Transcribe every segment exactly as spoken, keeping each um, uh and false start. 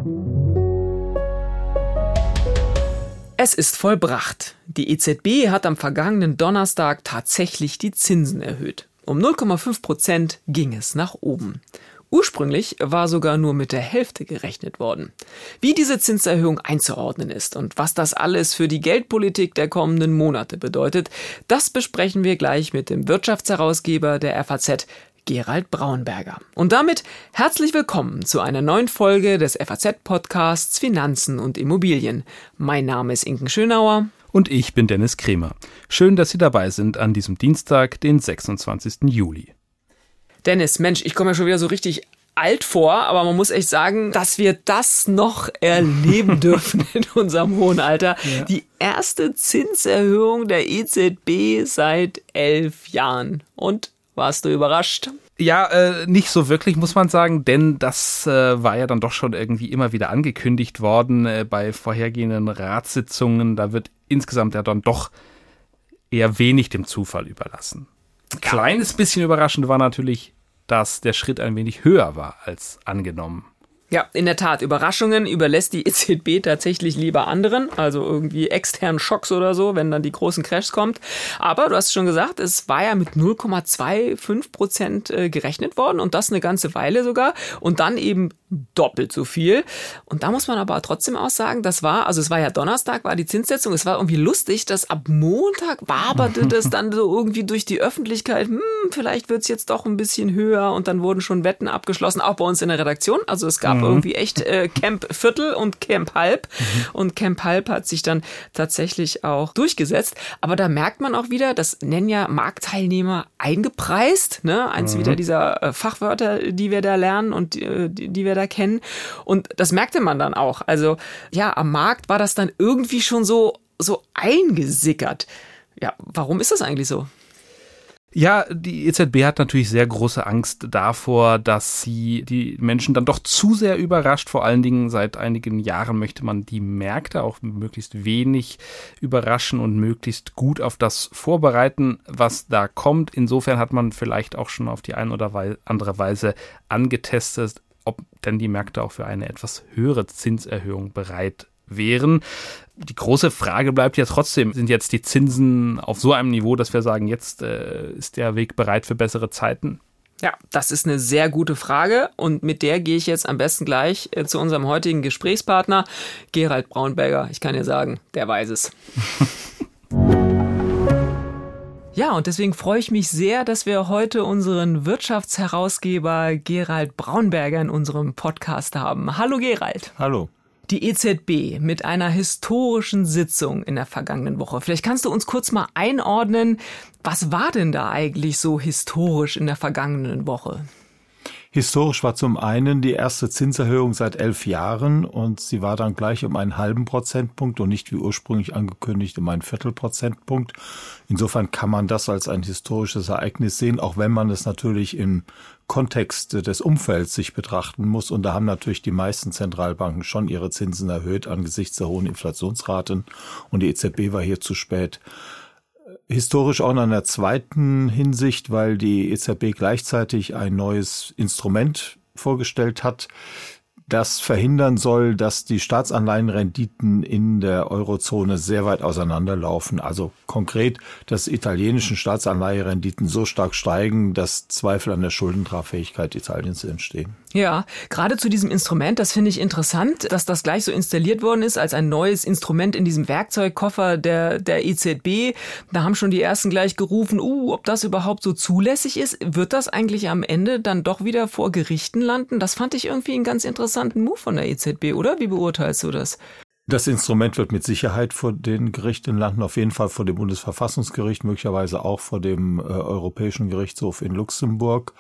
Es ist vollbracht. Die E Z B hat am vergangenen Donnerstag tatsächlich die Zinsen erhöht. Um null Komma fünf Prozent ging es nach oben. Ursprünglich war sogar nur mit der Hälfte gerechnet worden. Wie diese Zinserhöhung einzuordnen ist und was das alles für die Geldpolitik der kommenden Monate bedeutet, das besprechen wir gleich mit dem Wirtschaftsherausgeber der F A Z, Gerald Braunberger. Und damit herzlich willkommen zu einer neuen Folge des F A Z-Podcasts Finanzen und Immobilien. Mein Name ist Inken Schönauer. Und ich bin Dennis Kremer. Schön, dass Sie dabei sind an diesem Dienstag, den sechsundzwanzigsten Juli. Dennis, Mensch, ich komme ja schon wieder so richtig alt vor, aber man muss echt sagen, dass wir das noch erleben dürfen in unserem hohen Alter. Ja. Die erste Zinserhöhung der E Z B seit elf Jahren. Und warst du überrascht? Ja, äh, nicht so wirklich, muss man sagen, denn das äh, war ja dann doch schon irgendwie immer wieder angekündigt worden äh, bei vorhergehenden Ratssitzungen. Da wird insgesamt ja dann doch eher wenig dem Zufall überlassen. Ein kleines bisschen überraschend war natürlich, dass der Schritt ein wenig höher war als angenommen. Ja, in der Tat. Überraschungen überlässt die E Z B tatsächlich lieber anderen, also irgendwie externen Schocks oder so, wenn dann die großen Crashs kommt. Aber du hast schon gesagt, es war ja mit null Komma fünfundzwanzig Prozent gerechnet worden und das eine ganze Weile sogar und dann eben doppelt so viel. Und da muss man aber trotzdem auch sagen, das war, also es war ja Donnerstag, war die Zinssetzung, es war irgendwie lustig, dass ab Montag waberte das dann so irgendwie durch die Öffentlichkeit, hm, vielleicht wird es jetzt doch ein bisschen höher und dann wurden schon Wetten abgeschlossen, auch bei uns in der Redaktion. Also es gab irgendwie echt äh, Camp Viertel und Camp Halb. Mhm. Und Camp Halb hat sich dann tatsächlich auch durchgesetzt. Aber da merkt man auch wieder, das nennen ja Marktteilnehmer eingepreist. Ne? Eins mhm. wieder dieser äh, Fachwörter, die wir da lernen und äh, die, die wir da kennen. Und das merkte man dann auch. Also ja, am Markt war das dann irgendwie schon so, so eingesickert. Ja, warum ist das eigentlich so? Ja, die E Z B hat natürlich sehr große Angst davor, dass sie die Menschen dann doch zu sehr überrascht. Vor allen Dingen seit einigen Jahren möchte man die Märkte auch möglichst wenig überraschen und möglichst gut auf das vorbereiten, was da kommt. Insofern hat man vielleicht auch schon auf die eine oder andere Weise angetestet, ob denn die Märkte auch für eine etwas höhere Zinserhöhung bereit wären. Die große Frage bleibt ja trotzdem, sind jetzt die Zinsen auf so einem Niveau, dass wir sagen, jetzt äh, ist der Weg bereit für bessere Zeiten? Ja, das ist eine sehr gute Frage und mit der gehe ich jetzt am besten gleich äh, zu unserem heutigen Gesprächspartner, Gerald Braunberger. Ich kann dir sagen, der weiß es. Ja, und deswegen freue ich mich sehr, dass wir heute unseren Wirtschaftsherausgeber Gerald Braunberger in unserem Podcast haben. Hallo Gerald. Hallo. Die E Z B mit einer historischen Sitzung in der vergangenen Woche. Vielleicht kannst du uns kurz mal einordnen, was war denn da eigentlich so historisch in der vergangenen Woche? Historisch war zum einen die erste Zinserhöhung seit elf Jahren und sie war dann gleich um einen halben Prozentpunkt und nicht wie ursprünglich angekündigt um einen Viertelprozentpunkt. Insofern kann man das als ein historisches Ereignis sehen, auch wenn man es natürlich im Kontext des Umfelds sich betrachten muss. Und da haben natürlich die meisten Zentralbanken schon ihre Zinsen erhöht angesichts der hohen Inflationsraten und die E Z B war hier zu spät. Historisch auch in einer zweiten Hinsicht, weil die E Z B gleichzeitig ein neues Instrument vorgestellt hat, das verhindern soll, dass die Staatsanleihenrenditen in der Eurozone sehr weit auseinanderlaufen. Also konkret, dass italienischen Staatsanleiherenditen so stark steigen, dass Zweifel an der Schuldentragfähigkeit Italiens entstehen. Ja, gerade zu diesem Instrument, das finde ich interessant, dass das gleich so installiert worden ist als ein neues Instrument in diesem Werkzeugkoffer der, der E Z B. Da haben schon die Ersten gleich gerufen, uh, ob das überhaupt so zulässig ist. Wird das eigentlich am Ende dann doch wieder vor Gerichten landen? Das fand ich irgendwie einen ganz interessanten Move von der E Z B, oder? Wie beurteilst du das? Das Instrument wird mit Sicherheit vor den Gerichten landen, auf jeden Fall vor dem Bundesverfassungsgericht, möglicherweise auch vor dem äh, Europäischen Gerichtshof in Luxemburg.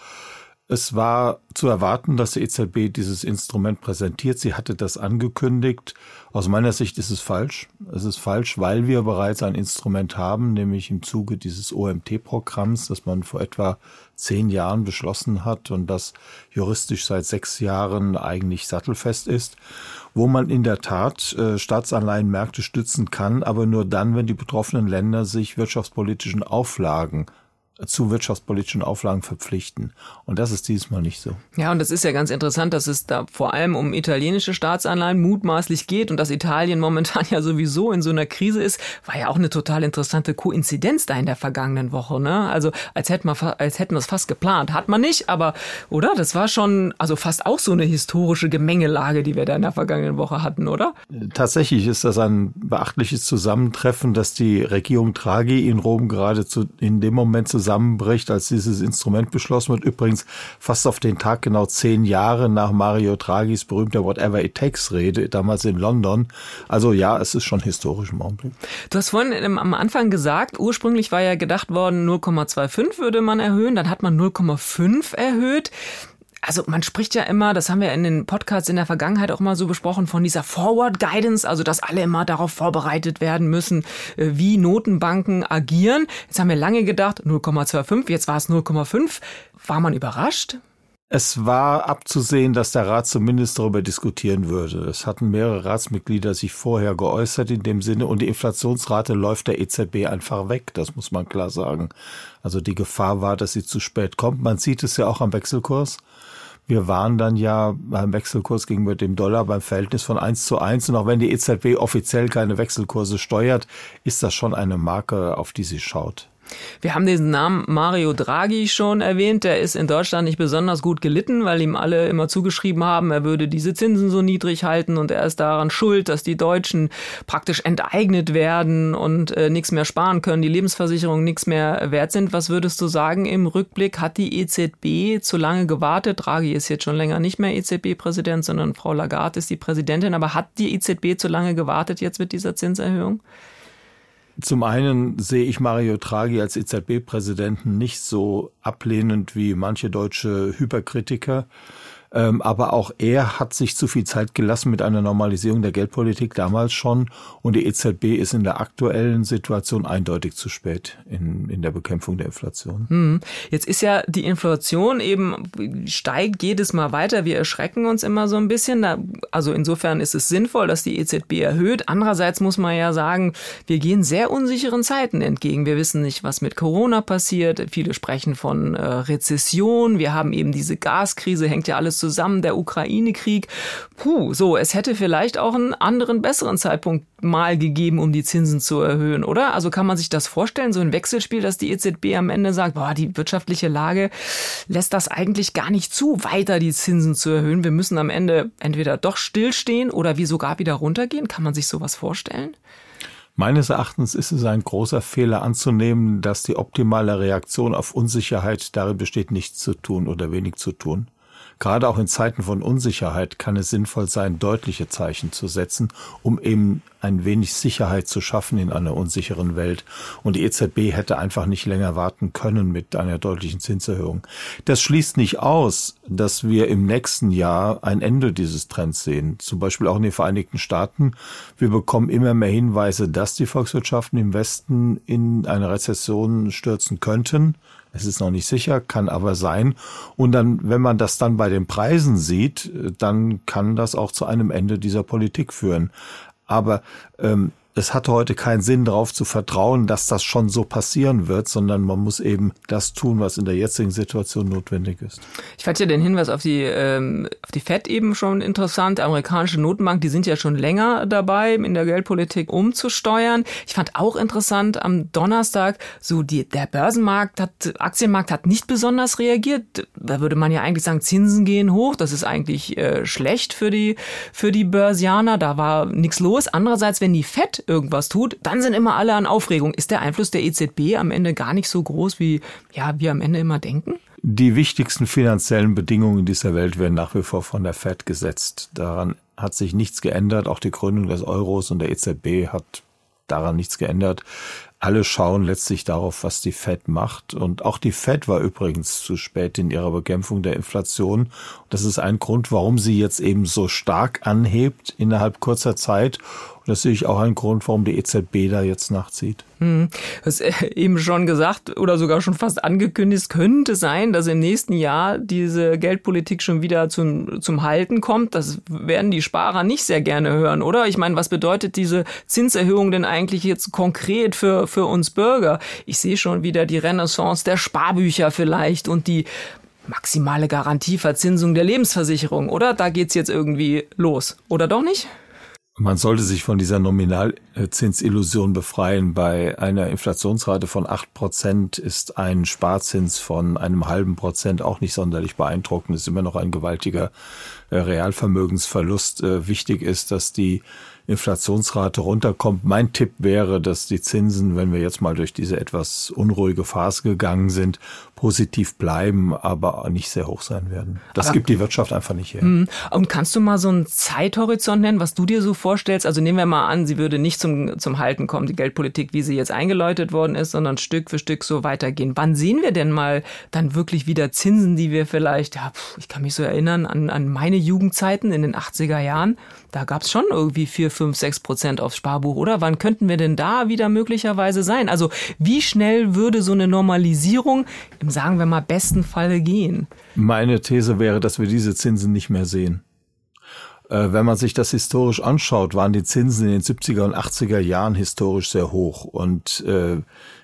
Es war zu erwarten, dass die E Z B dieses Instrument präsentiert. Sie hatte das angekündigt. Aus meiner Sicht ist es falsch. Es ist falsch, weil wir bereits ein Instrument haben, nämlich im Zuge dieses O M T-Programms, das man vor etwa zehn Jahren beschlossen hat und das juristisch seit sechs Jahren eigentlich sattelfest ist, wo man in der Tat äh, Staatsanleihenmärkte stützen kann, aber nur dann, wenn die betroffenen Länder sich wirtschaftspolitischen Auflagen zu wirtschaftspolitischen Auflagen verpflichten. Und das ist diesmal nicht so. Ja, und das ist ja ganz interessant, dass es da vor allem um italienische Staatsanleihen mutmaßlich geht und dass Italien momentan ja sowieso in so einer Krise ist, war ja auch eine total interessante Koinzidenz da in der vergangenen Woche, ne? Also als hätten wir, als hätten wir es fast geplant. Hat man nicht, aber, oder? Das war schon, also fast auch so eine historische Gemengelage, die wir da in der vergangenen Woche hatten, oder? Tatsächlich ist das ein beachtliches Zusammentreffen, dass die Regierung Draghi in Rom gerade zu, in dem Moment zusammenbricht, als dieses Instrument beschlossen wird. Übrigens fast auf den Tag genau zehn Jahre nach Mario Draghis berühmter Whatever It Takes Rede, damals in London. Also ja, es ist schon historisch im Augenblick. Du hast vorhin am Anfang gesagt, ursprünglich war ja gedacht worden, null Komma fünfundzwanzig würde man erhöhen, dann hat man null Komma fünf erhöht. Also man spricht ja immer, das haben wir in den Podcasts in der Vergangenheit auch mal so besprochen, von dieser Forward Guidance, also dass alle immer darauf vorbereitet werden müssen, wie Notenbanken agieren. Jetzt haben wir lange gedacht, null Komma fünfundzwanzig, jetzt war es null Komma fünf. War man überrascht? Es war abzusehen, dass der Rat zumindest darüber diskutieren würde. Es hatten mehrere Ratsmitglieder sich vorher geäußert in dem Sinne und die Inflationsrate läuft der E Z B einfach weg, das muss man klar sagen. Also die Gefahr war, dass sie zu spät kommt. Man sieht es ja auch am Wechselkurs. Wir waren dann ja beim Wechselkurs gegenüber dem Dollar beim Verhältnis von eins zu eins. Und auch wenn die E Z B offiziell keine Wechselkurse steuert, ist das schon eine Marke, auf die sie schaut. Wir haben diesen Namen Mario Draghi schon erwähnt. Der ist in Deutschland nicht besonders gut gelitten, weil ihm alle immer zugeschrieben haben, er würde diese Zinsen so niedrig halten und er ist daran schuld, dass die Deutschen praktisch enteignet werden und äh, nichts mehr sparen können, die Lebensversicherungen nichts mehr wert sind. Was würdest du sagen im Rückblick? Hat die E Z B zu lange gewartet? Draghi ist jetzt schon länger nicht mehr E Z B-Präsident, sondern Frau Lagarde ist die Präsidentin. Aber hat die E Z B zu lange gewartet jetzt mit dieser Zinserhöhung? Zum einen sehe ich Mario Draghi als E Z B-Präsidenten nicht so ablehnend wie manche deutsche Hyperkritiker. Ähm, aber auch er hat sich zu viel Zeit gelassen mit einer Normalisierung der Geldpolitik damals schon. Und die E Z B ist in der aktuellen Situation eindeutig zu spät in, in der Bekämpfung der Inflation. Hm. Jetzt ist ja die Inflation eben, steigt jedes Mal weiter. Wir erschrecken uns immer so ein bisschen. Da, also insofern ist es sinnvoll, dass die E Z B erhöht. Andererseits muss man ja sagen, wir gehen sehr unsicheren Zeiten entgegen. Wir wissen nicht, was mit Corona passiert. Viele sprechen von äh, Rezession. Wir haben eben diese Gaskrise, hängt ja alles zusammen, der Ukraine-Krieg. Puh, so, es hätte vielleicht auch einen anderen, besseren Zeitpunkt mal gegeben, um die Zinsen zu erhöhen, oder? Also kann man sich das vorstellen, so ein Wechselspiel, dass die E Z B am Ende sagt, boah, die wirtschaftliche Lage lässt das eigentlich gar nicht zu, weiter die Zinsen zu erhöhen. Wir müssen am Ende entweder doch stillstehen oder wie sogar wieder runtergehen. Kann man sich sowas vorstellen? Meines Erachtens ist es ein großer Fehler anzunehmen, dass die optimale Reaktion auf Unsicherheit darin besteht, nichts zu tun oder wenig zu tun. Gerade auch in Zeiten von Unsicherheit kann es sinnvoll sein, deutliche Zeichen zu setzen, um eben ein wenig Sicherheit zu schaffen in einer unsicheren Welt. Und die E Z B hätte einfach nicht länger warten können mit einer deutlichen Zinserhöhung. Das schließt nicht aus, dass wir im nächsten Jahr ein Ende dieses Trends sehen. Zum Beispiel auch in den Vereinigten Staaten. Wir bekommen immer mehr Hinweise, dass die Volkswirtschaften im Westen in eine Rezession stürzen könnten. Es ist noch nicht sicher, kann aber sein. Und dann, wenn man das dann bei den Preisen sieht, dann kann das auch zu einem Ende dieser Politik führen. Aber ähm, es hat heute keinen Sinn, darauf zu vertrauen, dass das schon so passieren wird, sondern man muss eben das tun, was in der jetzigen Situation notwendig ist. Ich fand ja den Hinweis auf die, ähm, auf die Fed eben schon interessant. Die amerikanische Notenbank, die sind ja schon länger dabei, in der Geldpolitik umzusteuern. Ich fand auch interessant am Donnerstag, so die, der Börsenmarkt hat, Aktienmarkt hat nicht besonders reagiert. Da würde man ja eigentlich sagen, Zinsen gehen hoch. Das ist eigentlich äh, schlecht für die, für die Börsianer. Da war nichts los. Andererseits, wenn die Fed irgendwas tut, dann sind immer alle an Aufregung. Ist der Einfluss der E Z B am Ende gar nicht so groß, wie ja, wir am Ende immer denken? Die wichtigsten finanziellen Bedingungen dieser Welt werden nach wie vor von der Fed gesetzt. Daran hat sich nichts geändert. Auch die Gründung des Euros und der E Z B hat daran nichts geändert. Alle schauen letztlich darauf, was die Fed macht. Und auch die Fed war übrigens zu spät in ihrer Bekämpfung der Inflation. Das ist ein Grund, warum sie jetzt eben so stark anhebt innerhalb kurzer Zeit. Und das sehe ich auch ein Grund, warum die E Z B da jetzt nachzieht. Hm. Du hast eben schon gesagt oder sogar schon fast angekündigt, könnte sein, dass im nächsten Jahr diese Geldpolitik schon wieder zum, zum Halten kommt. Das werden die Sparer nicht sehr gerne hören, oder? Ich meine, was bedeutet diese Zinserhöhung denn eigentlich jetzt konkret für für uns Bürger. Ich sehe schon wieder die Renaissance der Sparbücher vielleicht und die maximale Garantieverzinsung der Lebensversicherung, oder? Da geht's jetzt irgendwie los. Oder doch nicht? Man sollte sich von dieser Nominalzinsillusion befreien. Bei einer Inflationsrate von acht Prozent ist ein Sparzins von einem halben Prozent auch nicht sonderlich beeindruckend. Es ist immer noch ein gewaltiger Realvermögensverlust. Wichtig ist, dass die Inflationsrate runterkommt. Mein Tipp wäre, dass die Zinsen, wenn wir jetzt mal durch diese etwas unruhige Phase gegangen sind, positiv bleiben, aber nicht sehr hoch sein werden. Das aber gibt die Wirtschaft einfach nicht her. Und kannst du mal so einen Zeithorizont nennen, was du dir so vorstellst? Also nehmen wir mal an, sie würde nicht zum, zum Halten kommen, die Geldpolitik, wie sie jetzt eingeläutet worden ist, sondern Stück für Stück so weitergehen. Wann sehen wir denn mal dann wirklich wieder Zinsen, die wir vielleicht, ja, ich kann mich so erinnern an, an meine Jugendzeiten in den achtziger Jahren, da gab es schon irgendwie vier, fünf, sechs Prozent aufs Sparbuch, oder? Wann könnten wir denn da wieder möglicherweise sein? Also wie schnell würde so eine Normalisierung im, sagen wir mal, besten Falle gehen? Meine These wäre, dass wir diese Zinsen nicht mehr sehen. Äh, wenn man sich das historisch anschaut, waren die Zinsen in den siebziger und achtziger Jahren historisch sehr hoch. Und äh,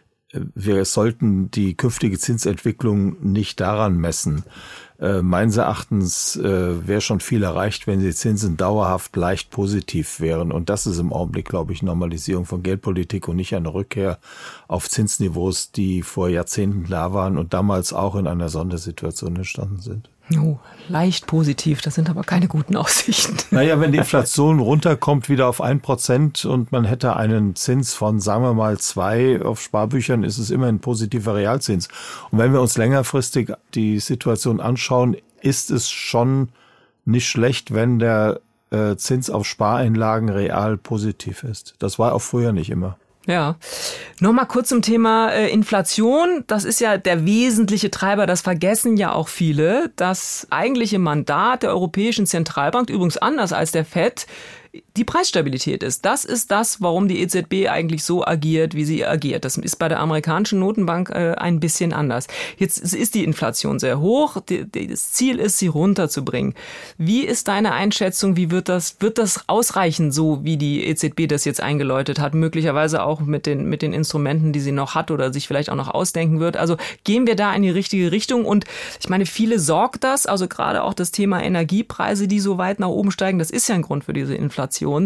wir sollten die künftige Zinsentwicklung nicht daran messen. Äh, meines Erachtens äh, wäre schon viel erreicht, wenn die Zinsen dauerhaft leicht positiv wären. Und das ist im Augenblick, glaube ich, Normalisierung von Geldpolitik und nicht eine Rückkehr auf Zinsniveaus, die vor Jahrzehnten da waren und damals auch in einer Sondersituation entstanden sind. Oh, leicht positiv, das sind aber keine guten Aussichten. Naja, wenn die Inflation runterkommt wieder auf ein Prozent und man hätte einen Zins von, sagen wir mal, zwei auf Sparbüchern, ist es immer ein positiver Realzins. Und wenn wir uns längerfristig die Situation anschauen, ist es schon nicht schlecht, wenn der äh, Zins auf Spareinlagen real positiv ist. Das war auch früher nicht immer. Ja, nochmal kurz zum Thema äh, Inflation. Das ist ja der wesentliche Treiber, das vergessen ja auch viele. Das eigentliche Mandat der Europäischen Zentralbank, übrigens anders als der Fed, die Preisstabilität ist. Das ist das, warum die E Z B eigentlich so agiert, wie sie agiert. Das ist bei der amerikanischen Notenbank äh, ein bisschen anders. Jetzt ist die Inflation sehr hoch. Die, die, das Ziel ist, sie runterzubringen. Wie ist deine Einschätzung? Wie wird das, wird das ausreichen, so wie die E Z B das jetzt eingeläutet hat? Möglicherweise auch mit den, mit den Instrumenten, die sie noch hat oder sich vielleicht auch noch ausdenken wird. Also gehen wir da in die richtige Richtung? Und ich meine, viele sorgt das. Also gerade auch das Thema Energiepreise, die so weit nach oben steigen. Das ist ja ein Grund für diese Inflation.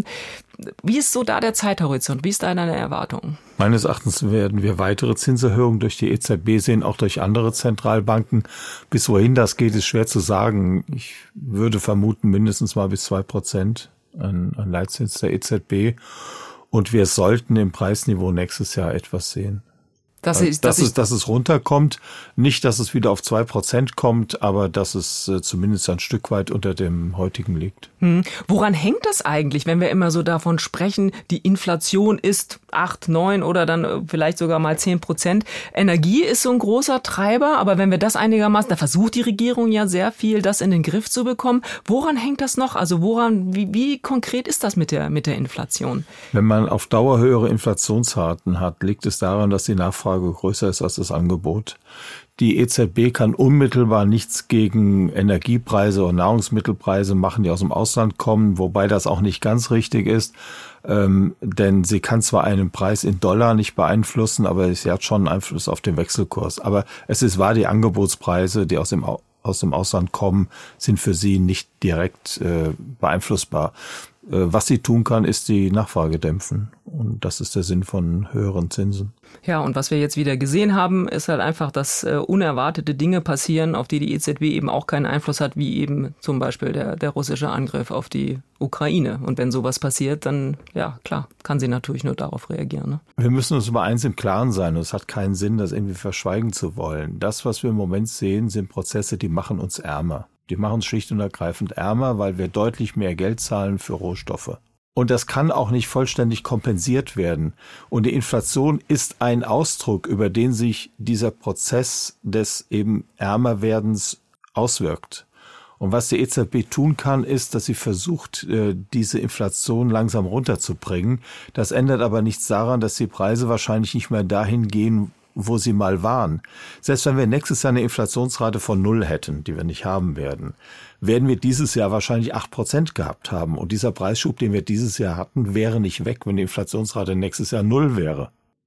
Wie ist so da der Zeithorizont? Wie ist da deine Erwartung? Meines Erachtens werden wir weitere Zinserhöhungen durch die E Z B sehen, auch durch andere Zentralbanken. Bis wohin das geht, ist schwer zu sagen. Ich würde vermuten, mindestens mal bis zwei Prozent an, an Leitzins der E Z B. Und wir sollten im Preisniveau nächstes Jahr etwas sehen. Dass, ich, dass, dass, es, dass es runterkommt, nicht, dass es wieder auf zwei Prozent kommt, aber dass es äh, zumindest ein Stück weit unter dem heutigen liegt. Hm. Woran hängt das eigentlich, wenn wir immer so davon sprechen, die Inflation ist acht, neun oder dann vielleicht sogar mal zehn Prozent. Energie ist so ein großer Treiber, aber wenn wir das einigermaßen, da versucht die Regierung ja sehr viel, das in den Griff zu bekommen. Woran hängt das noch? Also woran, wie, wie konkret ist das mit der, mit der Inflation? Wenn man auf Dauer höhere Inflationsraten hat, liegt es daran, dass die Nachfrage größer ist als das Angebot. Die E Z B kann unmittelbar nichts gegen Energiepreise und Nahrungsmittelpreise machen, die aus dem Ausland kommen, wobei das auch nicht ganz richtig ist, ähm, denn sie kann zwar einen Preis in Dollar nicht beeinflussen, aber sie hat schon einen Einfluss auf den Wechselkurs. Aber es ist wahr, die Angebotspreise, die aus dem aus dem Ausland kommen, sind für sie nicht direkt äh, beeinflussbar. Äh, was sie tun kann, ist die Nachfrage dämpfen. Und das ist der Sinn von höheren Zinsen. Ja, und was wir jetzt wieder gesehen haben, ist halt einfach, dass äh, unerwartete Dinge passieren, auf die die E Z B eben auch keinen Einfluss hat, wie eben zum Beispiel der, der russische Angriff auf die Ukraine. Und wenn sowas passiert, dann, ja, klar, kann sie natürlich nur darauf reagieren. Ne? Wir müssen uns über eins im Klaren sein. Und es hat keinen Sinn, das irgendwie verschweigen zu wollen. Das, was wir im Moment sehen, sind Prozesse, die machen uns ärmer. Die machen uns schlicht und ergreifend ärmer, weil wir deutlich mehr Geld zahlen für Rohstoffe. Und das kann auch nicht vollständig kompensiert werden. Und die Inflation ist ein Ausdruck, über den sich dieser Prozess des eben Ärmerwerdens auswirkt. Und was die E Z B tun kann, ist, dass sie versucht, diese Inflation langsam runterzubringen. Das ändert aber nichts daran, dass die Preise wahrscheinlich nicht mehr dahin gehen, wo sie mal waren. Selbst wenn wir nächstes Jahr eine Inflationsrate von null hätten, die wir nicht haben werden, werden wir dieses Jahr wahrscheinlich acht Prozent gehabt haben. Und dieser Preisschub, den wir dieses Jahr hatten, wäre nicht weg, wenn die Inflationsrate nächstes Jahr null wäre.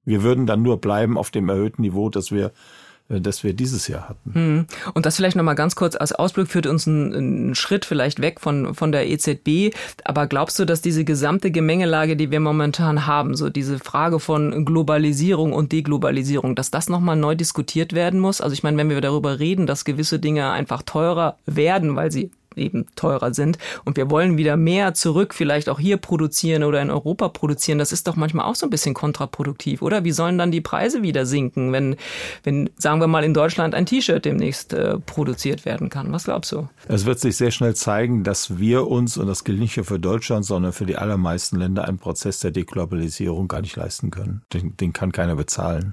Wir würden dann nur bleiben auf dem erhöhten Niveau, das wir das wir dieses Jahr hatten. Und das vielleicht nochmal ganz kurz als Ausblick führt uns einen, einen Schritt vielleicht weg von, von der E Z B. Aber glaubst du, dass diese gesamte Gemengelage, die wir momentan haben, so diese Frage von Globalisierung und Deglobalisierung, dass das nochmal neu diskutiert werden muss? Also ich meine, wenn wir darüber reden, dass gewisse Dinge einfach teurer werden, weil sie eben teurer sind und wir wollen wieder mehr zurück, vielleicht auch hier produzieren oder in Europa produzieren, das ist doch manchmal auch so ein bisschen kontraproduktiv, oder? Wie sollen dann die Preise wieder sinken, wenn, wenn sagen wir mal, in Deutschland ein T-Shirt demnächst äh, produziert werden kann? Was glaubst du? Es wird sich sehr schnell zeigen, dass wir uns, und das gilt nicht nur für Deutschland, sondern für die allermeisten Länder, einen Prozess der Deglobalisierung gar nicht leisten können. Den, den kann keiner bezahlen.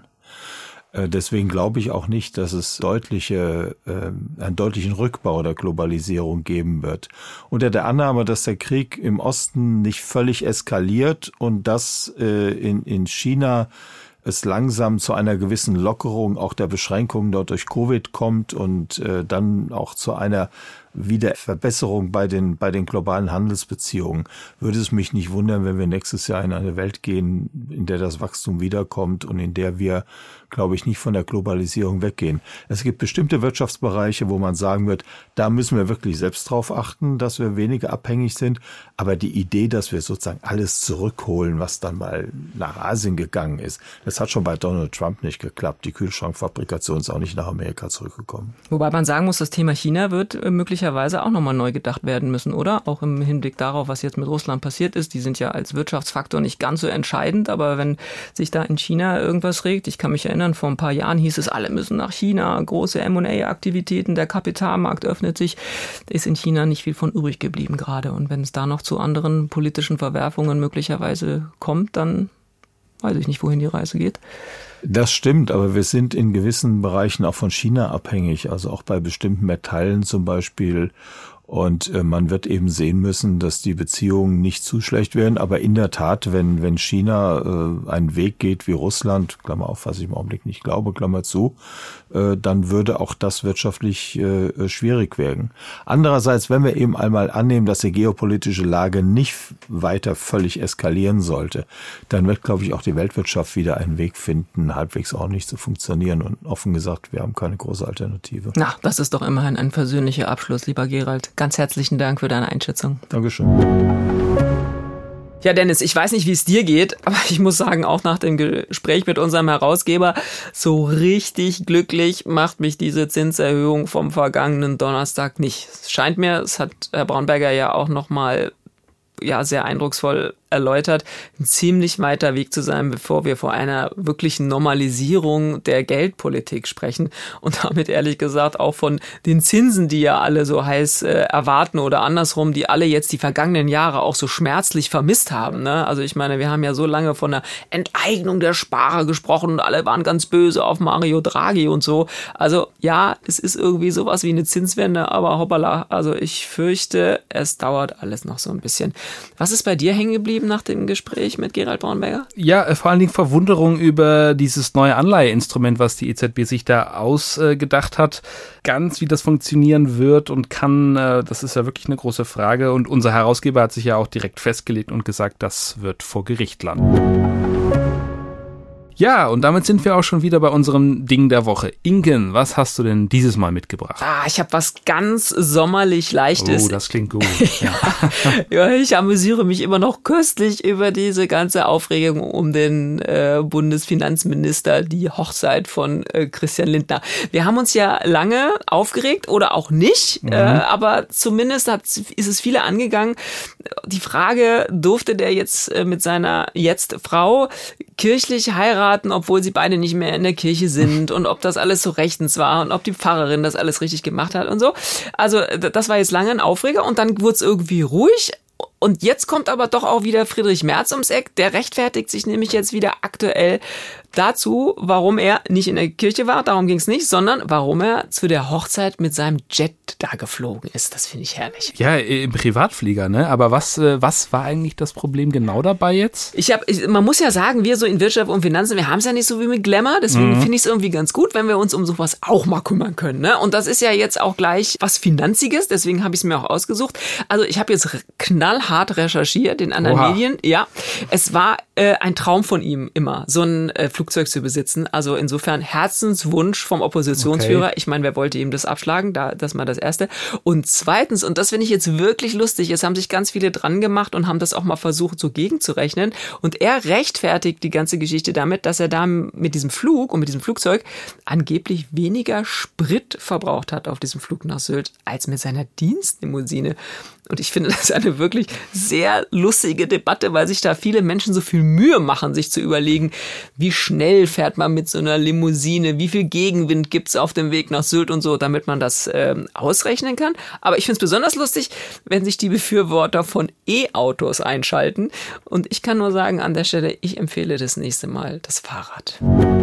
Deswegen glaube ich auch nicht, dass es deutliche, äh, einen deutlichen Rückbau der Globalisierung geben wird. Unter der Annahme, dass der Krieg im Osten nicht völlig eskaliert und dass äh, in, in China es langsam zu einer gewissen Lockerung auch der Beschränkungen dort durch Covid kommt und äh, dann auch zu einer wieder Verbesserung bei den, bei den globalen Handelsbeziehungen, würde es mich nicht wundern, wenn wir nächstes Jahr in eine Welt gehen, in der das Wachstum wiederkommt und in der wir, glaube ich, nicht von der Globalisierung weggehen. Es gibt bestimmte Wirtschaftsbereiche, wo man sagen wird, da müssen wir wirklich selbst drauf achten, dass wir weniger abhängig sind. Aber die Idee, dass wir sozusagen alles zurückholen, was dann mal nach Asien gegangen ist, das hat schon bei Donald Trump nicht geklappt. Die Kühlschrankfabrikation ist auch nicht nach Amerika zurückgekommen. Wobei man sagen muss, das Thema China wird möglicherweise auch nochmal neu gedacht werden müssen, oder? Auch im Hinblick darauf, was jetzt mit Russland passiert ist. Die sind ja als Wirtschaftsfaktor nicht ganz so entscheidend, aber wenn sich da in China irgendwas regt, ich kann mich erinnern, vor ein paar Jahren hieß es, alle müssen nach China, große M und A-Aktivitäten, der Kapitalmarkt öffnet sich, ist in China nicht viel von übrig geblieben gerade. Und wenn es da noch zu anderen politischen Verwerfungen möglicherweise kommt, dann weiß ich nicht, wohin die Reise geht. Das stimmt, aber wir sind in gewissen Bereichen auch von China abhängig, also auch bei bestimmten Metallen zum Beispiel. Und äh, man wird eben sehen müssen, dass die Beziehungen nicht zu schlecht werden. Aber in der Tat, wenn wenn China äh, einen Weg geht wie Russland, Klammer auf, was ich im Augenblick nicht glaube, Klammer zu, äh, dann würde auch das wirtschaftlich äh, schwierig werden. Andererseits, wenn wir eben einmal annehmen, dass die geopolitische Lage nicht weiter völlig eskalieren sollte, dann wird, glaube ich, auch die Weltwirtschaft wieder einen Weg finden, halbwegs ordentlich zu funktionieren. Und offen gesagt, wir haben keine große Alternative. Na, das ist doch immerhin ein versöhnlicher Abschluss, lieber Gerald. Ganz herzlichen Dank für deine Einschätzung. Dankeschön. Ja, Dennis, ich weiß nicht, wie es dir geht, aber ich muss sagen, auch nach dem Gespräch mit unserem Herausgeber, so richtig glücklich macht mich diese Zinserhöhung vom vergangenen Donnerstag nicht. Es scheint mir, es hat Herr Braunberger ja auch nochmal ja, sehr eindrucksvoll erläutert, ein ziemlich weiter Weg zu sein, bevor wir vor einer wirklichen Normalisierung der Geldpolitik sprechen und damit ehrlich gesagt auch von den Zinsen, die ja alle so heiß äh, erwarten oder andersrum, die alle jetzt die vergangenen Jahre auch so schmerzlich vermisst haben. Ne? Also ich meine, wir haben ja so lange von der Enteignung der Sparer gesprochen und alle waren ganz böse auf Mario Draghi und so. Also ja, es ist irgendwie sowas wie eine Zinswende, aber hoppala, also ich fürchte, es dauert alles noch so ein bisschen. Was ist bei dir hängen geblieben nach dem Gespräch mit Gerald Braunberger? Ja, vor allen Dingen Verwunderung über dieses neue Anleiheinstrument, was die E Z B sich da ausgedacht hat. Ganz wie das funktionieren wird und kann, das ist ja wirklich eine große Frage. Und unser Herausgeber hat sich ja auch direkt festgelegt und gesagt, das wird vor Gericht landen. Ja, und damit sind wir auch schon wieder bei unserem Ding der Woche. Inken, was hast du denn dieses Mal mitgebracht? Ah, ich habe was ganz sommerlich Leichtes. Oh, das klingt gut. ja. ja, ich amüsiere mich immer noch köstlich über diese ganze Aufregung um den äh, Bundesfinanzminister, die Hochzeit von äh, Christian Lindner. Wir haben uns ja lange aufgeregt oder auch nicht, mhm. äh, aber zumindest hat, ist es viele angegangen. Die Frage, durfte der jetzt äh, mit seiner jetzt Frau kirchlich heiraten, obwohl sie beide nicht mehr in der Kirche sind und ob das alles so rechtens war und ob die Pfarrerin das alles richtig gemacht hat und so. Also das war jetzt lange ein Aufreger und dann wurde es irgendwie ruhig. Und jetzt kommt aber doch auch wieder Friedrich Merz ums Eck. Der rechtfertigt sich nämlich jetzt wieder aktuell dazu, warum er nicht in der Kirche war, darum ging es nicht, sondern warum er zu der Hochzeit mit seinem Jet da geflogen ist. Das finde ich herrlich. Ja, im Privatflieger, ne? Aber was, was war eigentlich das Problem genau dabei jetzt? Ich hab, ich, man muss ja sagen, wir so in Wirtschaft und Finanzen, wir haben es ja nicht so wie mit Glamour, deswegen mhm. finde ich es irgendwie ganz gut, wenn wir uns um sowas auch mal kümmern können. Ne? Und das ist ja jetzt auch gleich was Finanziges, deswegen habe ich es mir auch ausgesucht. Also ich habe jetzt knallhart recherchiert in anderen Oha. Medien. Ja, es war äh, ein Traum von ihm immer, so ein äh, Flugzeug zu besitzen. Also insofern Herzenswunsch vom Oppositionsführer. Okay. Ich meine, wer wollte ihm das abschlagen? Da, das mal das Erste. Und zweitens, und das finde ich jetzt wirklich lustig, es haben sich ganz viele dran gemacht und haben das auch mal versucht, so gegenzurechnen. Und er rechtfertigt die ganze Geschichte damit, dass er da mit diesem Flug und mit diesem Flugzeug angeblich weniger Sprit verbraucht hat auf diesem Flug nach Sylt als mit seiner Dienstlimousine. Und ich finde, das ist eine wirklich sehr lustige Debatte, weil sich da viele Menschen so viel Mühe machen, sich zu überlegen, wie schnell fährt man mit so einer Limousine, wie viel Gegenwind gibt's auf dem Weg nach Sylt und so, damit man das ähm, ausrechnen kann. Aber ich finde es besonders lustig, wenn sich die Befürworter von E-Autos einschalten. Und ich kann nur sagen, an der Stelle, ich empfehle das nächste Mal das Fahrrad.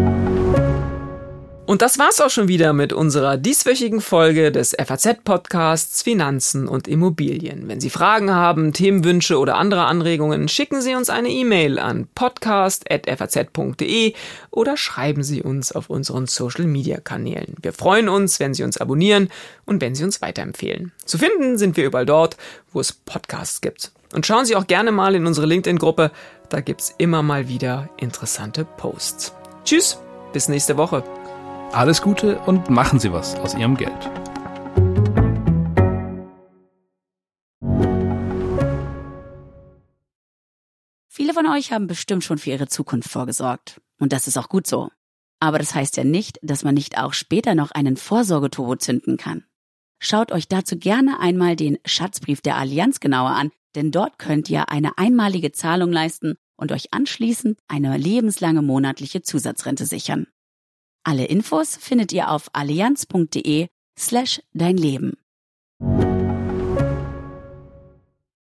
Und das war's auch schon wieder mit unserer dieswöchigen Folge des F A Z-Podcasts Finanzen und Immobilien. Wenn Sie Fragen haben, Themenwünsche oder andere Anregungen, schicken Sie uns eine E-Mail an podcast at f a z punkt d e oder schreiben Sie uns auf unseren Social-Media-Kanälen. Wir freuen uns, wenn Sie uns abonnieren und wenn Sie uns weiterempfehlen. Zu finden sind wir überall dort, wo es Podcasts gibt. Und schauen Sie auch gerne mal in unsere LinkedIn-Gruppe, da gibt's immer mal wieder interessante Posts. Tschüss, bis nächste Woche. Alles Gute und machen Sie was aus Ihrem Geld. Viele von euch haben bestimmt schon für ihre Zukunft vorgesorgt. Und das ist auch gut so. Aber das heißt ja nicht, dass man nicht auch später noch einen Vorsorgeturbo zünden kann. Schaut euch dazu gerne einmal den Schatzbrief der Allianz genauer an, denn dort könnt ihr eine einmalige Zahlung leisten und euch anschließend eine lebenslange monatliche Zusatzrente sichern. Alle Infos findet ihr auf allianz punkt de slash dein Leben.